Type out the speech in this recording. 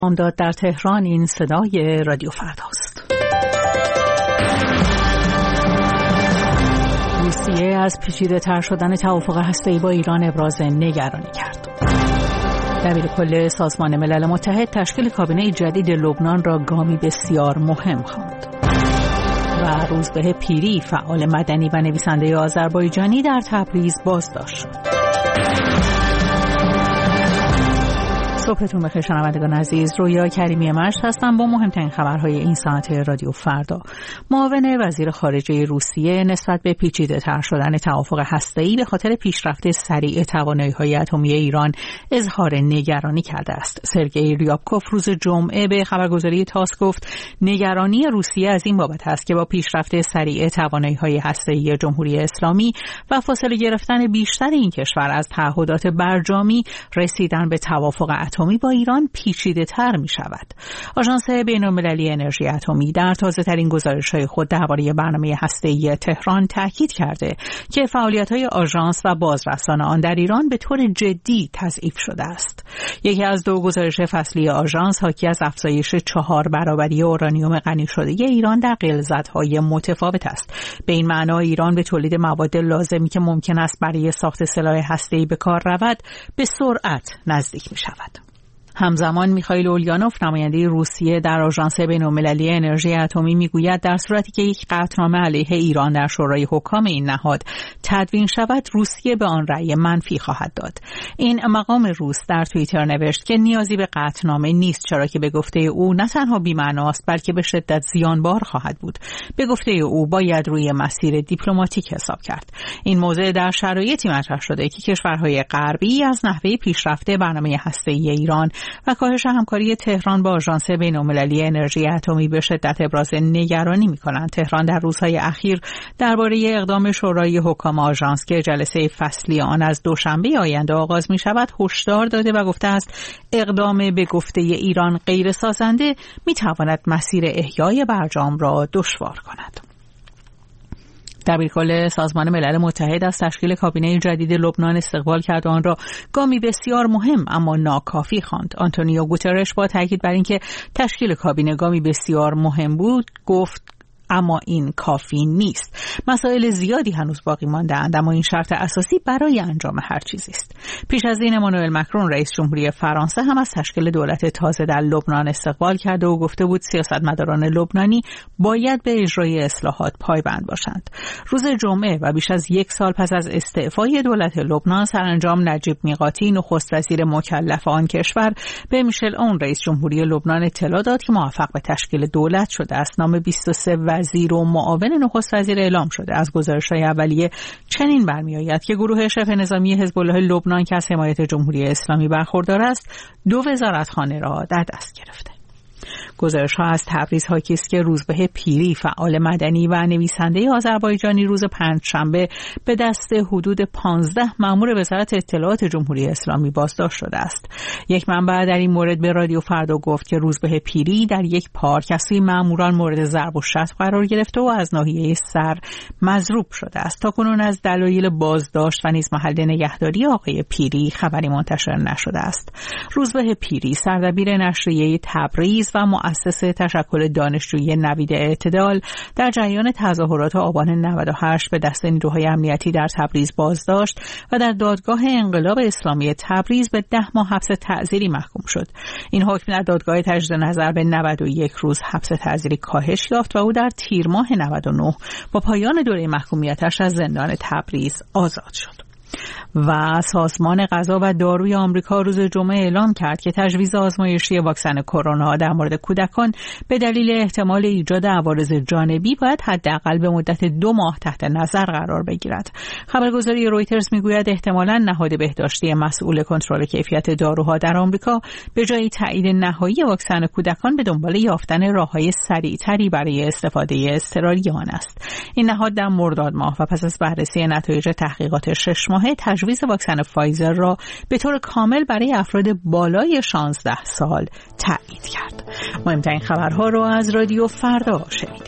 امداد در تهران. این صدای رادیو فرداست. روسیه از پیچیده تر شدن توافق هسته‌ای با ایران ابراز نگرانی کرد. دبیر کل سازمان ملل متحد تشکیل کابینه جدید لبنان را گامی بسیار مهم خواند. و روزبه پیری فعال مدنی و نویسنده آذربایجانی در تبریز بازداشت شد. صبحتون بخیر شنوندگان عزیز، رویا کریمی مشت هستم با مهمترین خبرهای این ساعت رادیو فردا. معاون وزیر خارجه روسیه نسبت به پیچیده تر شدن توافق هسته‌ای به خاطر پیشرفت سریع توانایی‌های اتمی ایران اظهار نگرانی کرده است. سرگئی ریابکوف روز جمعه به خبرگزاری تاس گفت نگرانی روسیه از این بابت است که با پیشرفت سریع توانایی‌های هسته‌ای جمهوری اسلامی و فاصله گرفتن بیشتر این کشور از تعهدات برجامی، رسیدن به توافق اتمی با ایران پیچیده تر می شود. آژانس بین‌المللی انرژی اتمی در تازه ترین گزارش‌های خود درباره برنامه هسته‌ای تهران تاکید کرده که فعالیت‌های آژانس و بازرسان آن در ایران به طور جدی تضعیف شده است. یکی از دو گزارش فصلی آژانس حاکی از افزایش 4 برابری اورانیوم غنی شده ایران در غلظت‌های متفاوت است. به این معنا ایران به تولید مواد لازمی که ممکن است برای ساخت سلاح هسته‌ای به کار رود به سرعت نزدیک می‌شود. همزمان میخائیل اولیانوف نماینده روسیه در آژانس بین‌المللی انرژی اتمی میگوید در صورتی که یک قطعنامه علیه ایران در شورای حکام این نهاد تدوین شود، روسیه به آن رأی منفی خواهد داد. این مقام روس در توییتر نوشت که نیازی به قطعنامه نیست، چرا که به گفته او نه تنها بی‌معناست بلکه به شدت زیانبار خواهد بود. به گفته او باید روی مسیر دیپلماتیک حساب کرد. این موضوع در شرایطی مطرح شده که کشورهای غربی از نحوه پیشرفت برنامه هسته‌ای ایران و کاهش همکاری تهران با آژانس بین‌المللی انرژی اتمی به شدت ابراز نگرانی می‌کنند. تهران در روزهای اخیر درباره اقدام شورای حکام آژانس که جلسه فصلی آن از دوشنبه آینده آغاز می‌شود هشدار داده و گفته است اقدام به گفته ایران غیر سازنده می‌تواند مسیر احیای برجام را دشوار کند. دبیرکل سازمان ملل متحد از تشکیل کابینه جدید لبنان استقبال کرد و آن را گامی بسیار مهم اما ناکافی خواند. آنتونیو گوترش با تاکید بر اینکه تشکیل کابینه گامی بسیار مهم بود گفت اما این کافی نیست. مسائل زیادی هنوز باقی مانده‌اند اما این شرط اساسی برای انجام هر چیزی است. پیش از این امانوئل مکرون رئیس جمهوری فرانسه هم از تشکیل دولت تازه در لبنان استقبال کرده و گفته بود سیاستمداران لبنانی باید به اجرای اصلاحات پایبند باشند. روز جمعه و بیش از 1 سال پس از استعفای دولت لبنان، سرانجام نجیب میقاتی نخست وزیر مکلف آن کشور به میشل اون رئیس جمهوری لبنان اطلاع داد که موفق به تشکیل دولت شده است. نام 23 وزیر و معاون نخست وزیر اعلام شده. از گزارش‌های اولیه چنین برمی‌آید که گروه شبه نظامی حزب الله لبنان که از حمایت جمهوری اسلامی برخوردار است 2 وزارتخانه را در دست گرفته. گزارش‌ها از تبریز حاکی است که روزبه پیری فعال مدنی و نویسنده آذربایجانی روز پنجشنبه به دست حدود 15 مأمور وزارت اطلاعات جمهوری اسلامی بازداشت شده است. یک منبع در این مورد به رادیو فردا گفت که روزبه پیری در یک پارک از سوی مأموران مورد ضرب و شتم قرار گرفته و از ناحیه سر مضروب شده است. تاکنون از دلایل بازداشت و نیز محل نگهداری آقای پیری خبری منتشر نشده است. روزبه پیری سردبیر نشریه تبریز و مؤسس تشکل دانشجویی نوید اعتدال در جریان تظاهرات آبان 98 به دست نیروهای امنیتی در تبریز بازداشت و در دادگاه انقلاب اسلامی تبریز به 10 ماه حبس تعزیری محکوم شد. این حکم در دادگاه تجدید نظر به 91 روز حبس تعزیری کاهش یافت و او در تیر ماه 99 با پایان دوره محکومیتش از زندان تبریز آزاد شد. و سازمان غذا و داروی آمریکا روز جمعه اعلام کرد که تجویز آزمایشی واکسن کرونا در مورد کودکان به دلیل احتمال ایجاد عوارض جانبی باید حداقل به مدت 2 ماه تحت نظر قرار بگیرد. خبرگزاری رویترز میگوید احتمالاً نهاد بهداشتی مسئول کنترل کیفیت داروها در آمریکا به جای تایید نهایی واکسن کودکان به دنبال یافتن راههای سریعتری برای استفاده اضطراری آن است. این نهاد در مرداد ماه و پس از بررسی نتایج تحقیقات 6 ماهه تجویز واکسن فایزر را به طور کامل برای افراد بالای 16 سال تایید کرد. مهمترین خبرها را از رادیو فردا شنیدید.